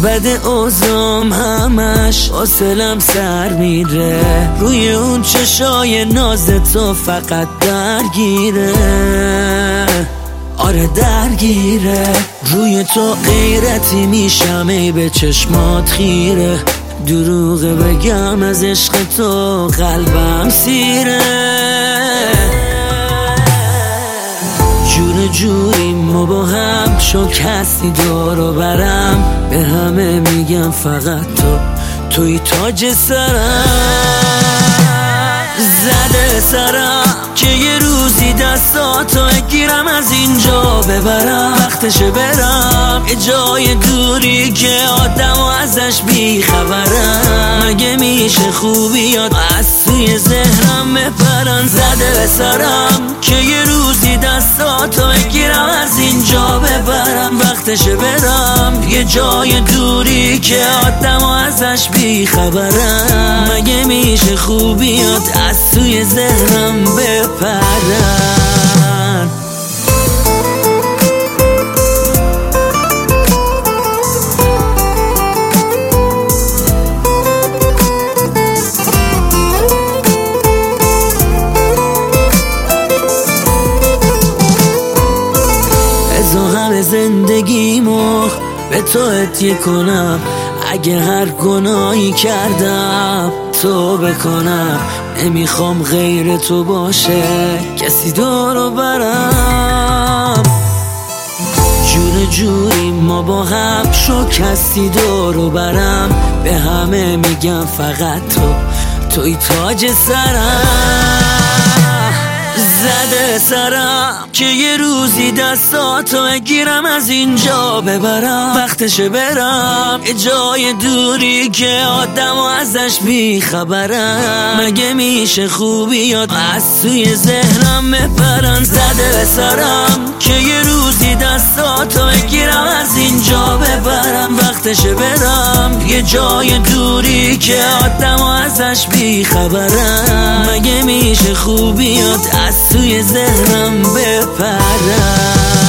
بد اوزام همش حوصلم سر میره، روی اون چشای ناز تو فقط درگیره. آره درگیره، روی تو غیرتی میشم ای به چشمات خیره. دروغه بگم از عشق تو قلبم سیره. جوری ما با هم شکستی دور و برم، به همه میگم فقط توی تاج سرم. زده سرم که یه روزی دستاتو گیرم از اینجا ببرم، وقتشه برم یه جای دوری که آدم و ازش بیخبرم. مگه میشه خوبیات از توی ذهنم بپرن؟ زده سرم که یه روزی دستاتو گیرم از اینجا ببرم، وقتشه برم یه جای دوری که آدم و ازش بیخبرم. مگه میشه خوبیات از توی ذهنم بپرن؟ همه زندگیمو به تو هدیه کنم، اگه هر گناهی کردم تو بکنم. نمیخوام غیر تو باشه کسی دورو برم. جوری ما با هم شکستی دورو برم، به همه میگم فقط توی تاج سرم. زده سرم که یه روزی دستاتو گیرم از اینجا ببرم، وقتشه برم یه جای دوری که آدم و ازش بیخبرم. مگه میشه خوبیات از توی ذهنم بپرن؟ زده سرم که یه روزی دستاتو گیرم از اینجا ببرم، وقتشه برم یه جای دوری که آدم و ازش بیخبرم. مگه میشه خوبیات از توی ذهنم بپرن؟